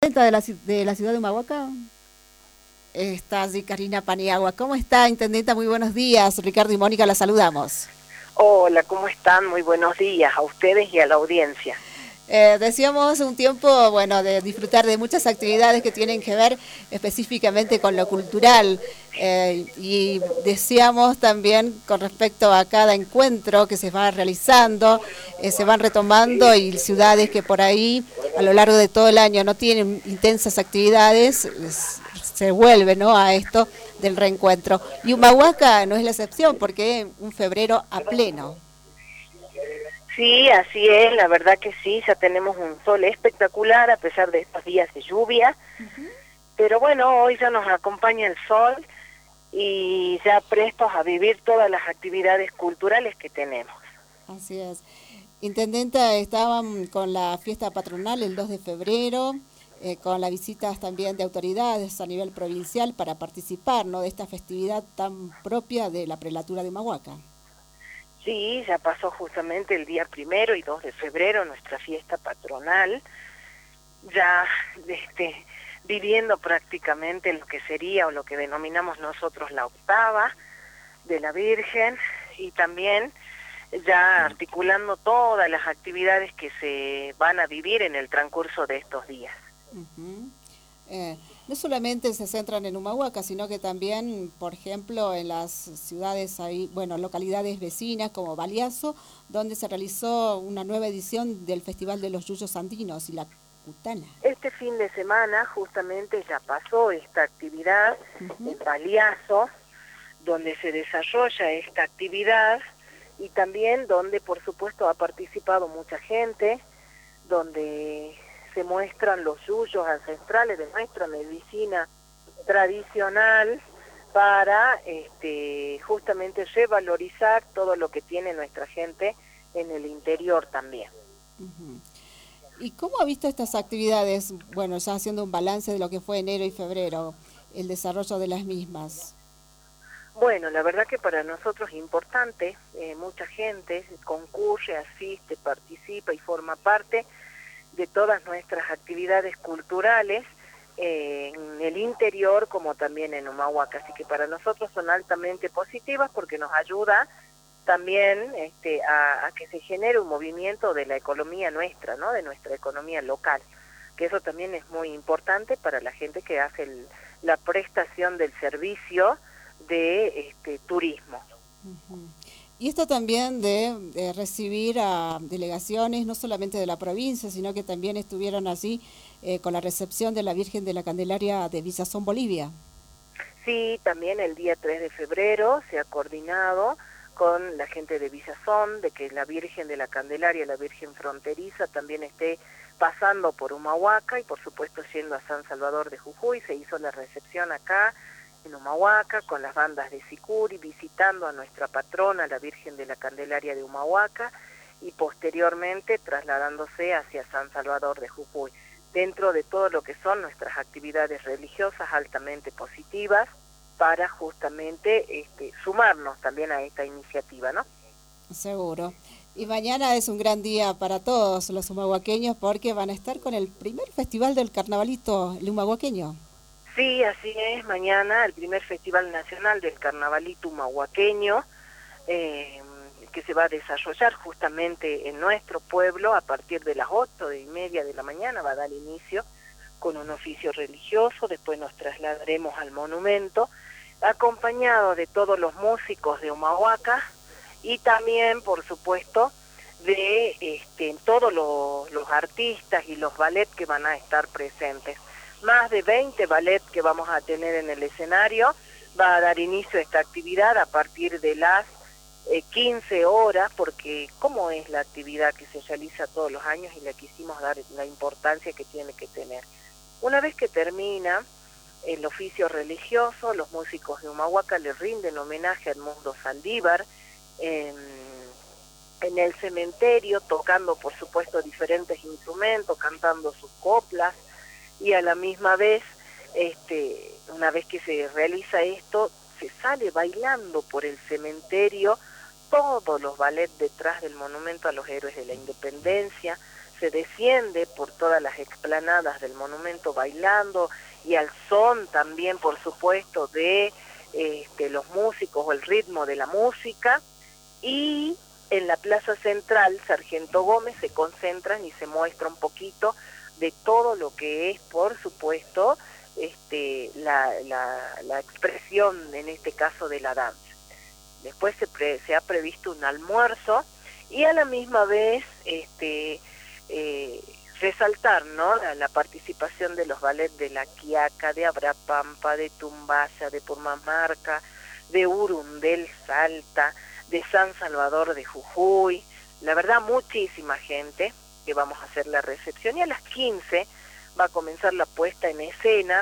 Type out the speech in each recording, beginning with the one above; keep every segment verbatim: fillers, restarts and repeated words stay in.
De la, ci- de la ciudad de Humahuaca. Está allí Karina Paniagua. ¿Cómo está, intendenta? Muy buenos días. Ricardo y Mónica, la saludamos. Hola, ¿cómo están? Muy buenos días a ustedes y a la audiencia. Eh, decíamos un tiempo, bueno, de disfrutar de muchas actividades que tienen que ver específicamente con lo cultural. Eh, y decíamos también con respecto a cada encuentro que se va realizando, eh, se van retomando y ciudades que por ahí a lo largo de todo el año no tienen intensas actividades, es- se vuelve, ¿no?, a esto del reencuentro. Y Humahuaca no es la excepción porque un febrero a pleno. Sí, así es, la verdad que sí, ya tenemos un sol espectacular a pesar de estos días de lluvia, pero bueno, hoy ya nos acompaña el sol y ya prestos a vivir todas las actividades culturales que tenemos. Así es. Intendenta, estaban con la fiesta patronal el dos de febrero, eh, con las visitas también de autoridades a nivel provincial para participar, ¿no?, de esta festividad tan propia de la prelatura de Humahuaca. Sí, ya pasó justamente el día primero y dos de febrero nuestra fiesta patronal, ya este, viviendo prácticamente lo que sería o lo que denominamos nosotros la octava de la Virgen y también ya articulando todas las actividades que se van a vivir en el transcurso de estos días. Ujú. Eh, no solamente se centran en Humahuaca, sino que también, por ejemplo, en las ciudades ahí, bueno, localidades vecinas como Baliazo, donde se realizó una nueva edición del Festival de los Yuyos Andinos y la Cutana. Este fin de semana justamente ya pasó esta actividad Ujú. en Baliazo, donde se desarrolla esta actividad y también donde por supuesto ha participado mucha gente, donde se muestran los yuyos ancestrales de nuestra medicina tradicional para este, justamente revalorizar todo lo que tiene nuestra gente en el interior también. Ujú. ¿Y cómo ha visto estas actividades? Bueno, ya haciendo un balance de lo que fue enero y febrero, el desarrollo de las mismas. Bueno, la verdad que para nosotros es importante, eh, mucha gente concurre, asiste, participa y forma parte de todas nuestras actividades culturales eh, en el interior como también en Humahuaca, así que para nosotros son altamente positivas porque nos ayuda también este, a, a que se genere un movimiento de la economía nuestra, ¿no?, de nuestra economía local, que eso también es muy importante para la gente que hace el, la prestación del servicio de este, turismo. Ujú. Y esto también de, de recibir a delegaciones, no solamente de la provincia, sino que también estuvieron allí eh, con la recepción de la Virgen de la Candelaria de Villazón, Bolivia. Sí, también el día tres de febrero se ha coordinado con la gente de Villazón, de que la Virgen de la Candelaria, la Virgen fronteriza, también esté pasando por Humahuaca y por supuesto yendo a San Salvador de Jujuy. Se hizo la recepción acá en Humahuaca con las bandas de Sicuri, visitando a nuestra patrona, la Virgen de la Candelaria de Humahuaca, y posteriormente trasladándose hacia San Salvador de Jujuy, dentro de todo lo que son nuestras actividades religiosas altamente positivas, para justamente este, sumarnos también a esta iniciativa, ¿no? Seguro. Y mañana es un gran día para todos los humahuaqueños porque van a estar con el primer festival del carnavalito el humahuaqueño. Sí, así es, mañana el primer Festival Nacional del Carnavalito Humahuaqueño, eh, que se va a desarrollar justamente en nuestro pueblo a partir de las ocho y media de la mañana, va a dar inicio con un oficio religioso, después nos trasladaremos al monumento, acompañado de todos los músicos de Humahuaca y también, por supuesto, de este, todos los, los artistas y los ballets que van a estar presentes. Más de veinte ballets que vamos a tener en el escenario, va a dar inicio a esta actividad a partir de las eh, quince horas, porque como es la actividad que se realiza todos los años y le quisimos dar la importancia que tiene que tener. Una vez que termina el oficio religioso, los músicos de Humahuaca le rinden homenaje a Edmundo Saldívar en, en el cementerio, tocando por supuesto diferentes instrumentos, cantando sus coplas, y a la misma vez, este, una vez que se realiza esto, se sale bailando por el cementerio todos los ballets detrás del monumento a los héroes de la independencia, se desciende por todas las explanadas del monumento bailando y al son también, por supuesto, de este, los músicos o el ritmo de la música, y en la plaza central Sargento Gómez se concentran y se muestra un poquito de todo lo que es, por supuesto, este, la, la, la expresión, en este caso, de la danza. Después se, pre, se ha previsto un almuerzo y a la misma vez este, eh, resaltar, ¿no?, la, la participación de los ballets de La Quiaca, de Abrapampa, de Tumbaya, de Purmamarca, de Urundel, Salta, de San Salvador de Jujuy. La verdad, muchísima gente que vamos a hacer la recepción, y a las quince va a comenzar la puesta en escena,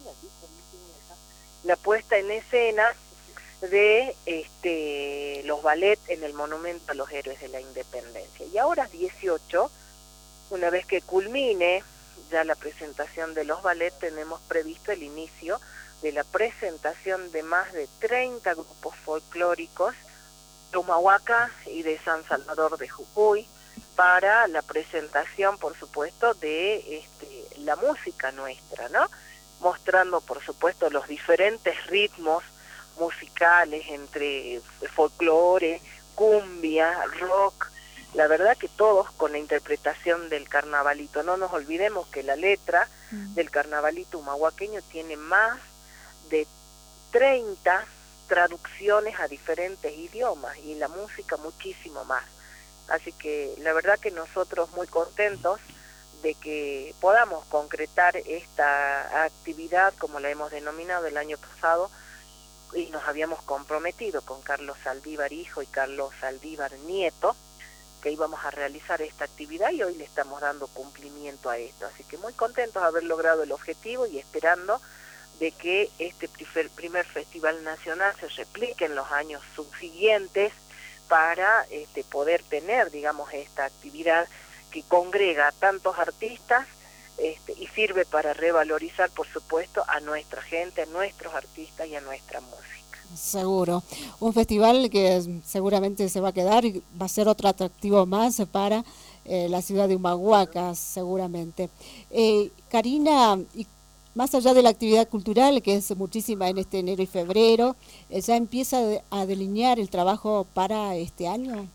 la puesta en escena de este, los ballets en el Monumento a los Héroes de la Independencia. Y ahora a las dieciocho, una vez que culmine ya la presentación de los ballets, tenemos previsto el inicio de la presentación de más de treinta grupos folclóricos de Humahuaca y de San Salvador de Jujuy, para la presentación, por supuesto, de este, la música nuestra, ¿no? Mostrando, por supuesto, los diferentes ritmos musicales entre folclore, cumbia, rock, la verdad que todos con la interpretación del carnavalito. No nos olvidemos que la letra mm. del carnavalito humahuaqueño tiene más de treinta traducciones a diferentes idiomas, y la música muchísimo más. Así que la verdad que nosotros muy contentos de que podamos concretar esta actividad, como la hemos denominado el año pasado, y nos habíamos comprometido con Carlos Saldívar hijo y Carlos Saldívar nieto, que íbamos a realizar esta actividad, y hoy le estamos dando cumplimiento a esto. Así que muy contentos de haber logrado el objetivo y esperando de que este primer, primer Festival Nacional se replique en los años subsiguientes para este, poder tener, digamos, esta actividad que congrega a tantos artistas este, y sirve para revalorizar, por supuesto, a nuestra gente, a nuestros artistas y a nuestra música. Seguro. Un festival que seguramente se va a quedar y va a ser otro atractivo más para eh, la ciudad de Humahuaca, seguramente. Eh, Karina, y más allá de la actividad cultural, que es muchísima en este enero y febrero, eh, ¿ya empieza a delinear el trabajo para este año?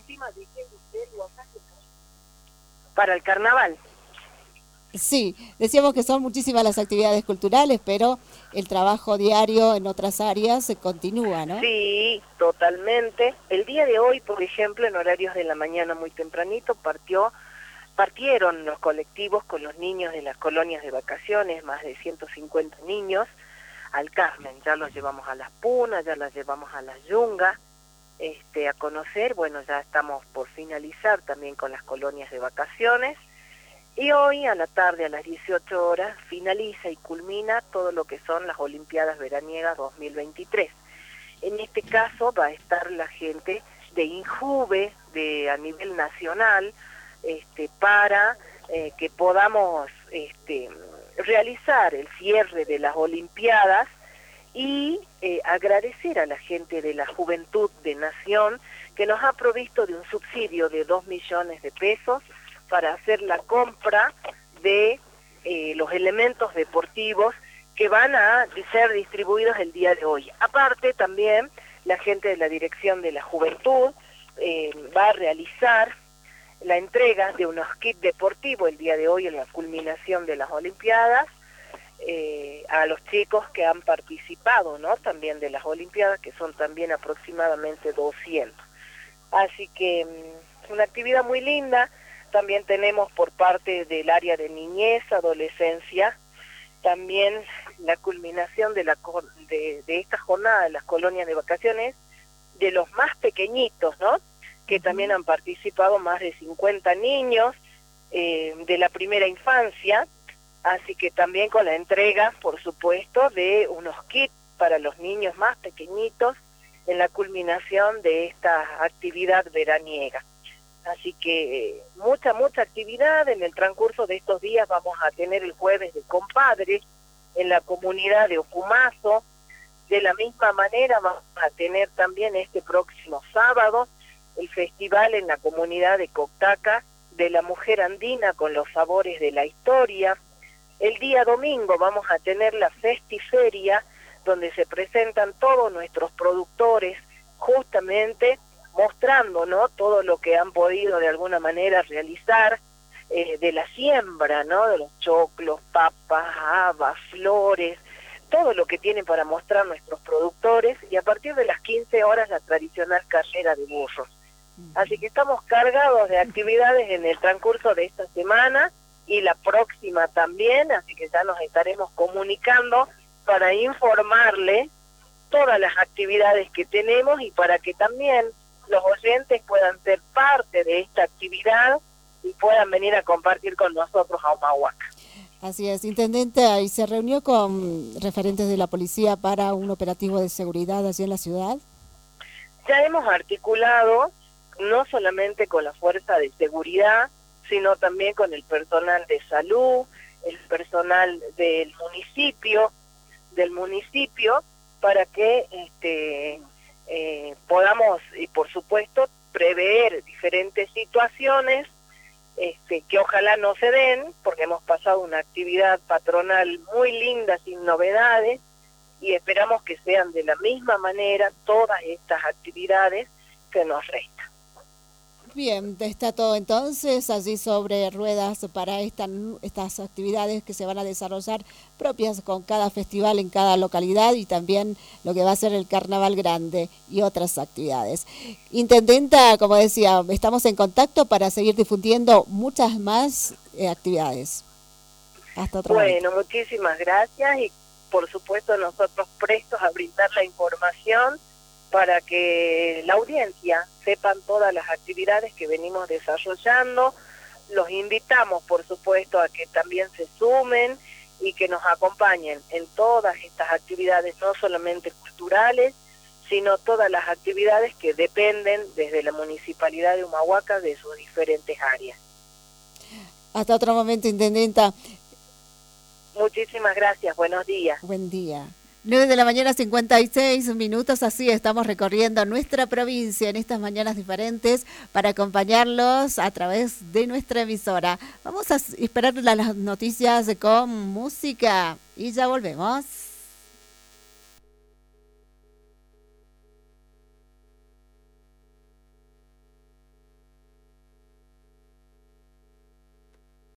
Para el carnaval. Sí, decíamos que son muchísimas las actividades culturales, pero el trabajo diario en otras áreas se continúa, ¿no? Sí, totalmente. El día de hoy, por ejemplo, en horarios de la mañana muy tempranito, partió, partieron los colectivos con los niños de las colonias de vacaciones, más de ciento cincuenta niños, al Carmen. Ya los llevamos a Las Punas, ya los llevamos a Las Yungas, este, a conocer. Bueno, ya estamos por finalizar también con las colonias de vacaciones. Y hoy a la tarde, a las dieciocho horas, finaliza y culmina todo lo que son las Olimpiadas Veraniegas dos mil veintitrés. En este caso va a estar la gente de INJUVE, de, a nivel nacional, este, para eh, que podamos este, realizar el cierre de las Olimpiadas y eh, agradecer a la gente de la Juventud de Nación, que nos ha provisto de un subsidio de dos millones de pesos para hacer la compra de eh, los elementos deportivos que van a ser distribuidos el día de hoy. Aparte, también la gente de la Dirección de la Juventud eh, va a realizar la entrega de unos kits deportivos el día de hoy en la culminación de las Olimpiadas eh, a los chicos que han participado, ¿no?, también de las Olimpiadas, que son también aproximadamente doscientos. Así que mm, una actividad muy linda. También tenemos por parte del área de niñez, adolescencia, también la culminación de, la, de, de esta jornada de las colonias de vacaciones, de los más pequeñitos, ¿no?, que también han participado más de cincuenta niños eh, de la primera infancia, así que también con la entrega, por supuesto, de unos kits para los niños más pequeñitos en la culminación de esta actividad veraniega. Así que mucha, mucha actividad. En el transcurso de estos días vamos a tener el jueves de compadres en la comunidad de Ocumazo. De la misma manera vamos a tener también este próximo sábado el festival en la comunidad de Coctaca de la mujer andina con los sabores de la historia. El día domingo vamos a tener la Festiferia, donde se presentan todos nuestros productores, justamente mostrando, ¿no?, todo lo que han podido de alguna manera realizar eh, de la siembra, ¿no?, de los choclos, papas, habas, flores, todo lo que tienen para mostrar nuestros productores, y a partir de las quince horas la tradicional carrera de burros. Así que estamos cargados de actividades en el transcurso de esta semana y la próxima también, así que ya nos estaremos comunicando para informarle todas las actividades que tenemos y para que también los oyentes puedan ser parte de esta actividad y puedan venir a compartir con nosotros a Humahuaca. Así es, Intendente, ¿y se reunió con referentes de la policía para un operativo de seguridad allí en la ciudad? Ya hemos articulado no solamente con la fuerza de seguridad, sino también con el personal de salud, el personal del municipio, del municipio, para que este, eh, podamos, y por supuesto, prever diferentes situaciones este, que ojalá no se den, porque hemos pasado una actividad patronal muy linda, sin novedades, y esperamos que sean de la misma manera todas estas actividades que nos restan. Bien, está todo entonces allí sobre ruedas para esta, estas actividades que se van a desarrollar propias con cada festival en cada localidad y también lo que va a ser el Carnaval Grande y otras actividades. Intendenta, como decía, estamos en contacto para seguir difundiendo muchas más eh, actividades. Hasta otro Bueno, momento. Muchísimas gracias y por supuesto nosotros prestos a brindar la información para que la audiencia sepan todas las actividades que venimos desarrollando. Los invitamos, por supuesto, a que también se sumen y que nos acompañen en todas estas actividades, no solamente culturales, sino todas las actividades que dependen desde la Municipalidad de Humahuaca de sus diferentes áreas. Hasta otro momento, Intendenta. Muchísimas gracias, buenos días. Buen día. nueve de la mañana, cincuenta y seis minutos, así estamos recorriendo nuestra provincia en estas mañanas diferentes para acompañarlos a través de nuestra emisora. Vamos a esperar las noticias con música y ya volvemos.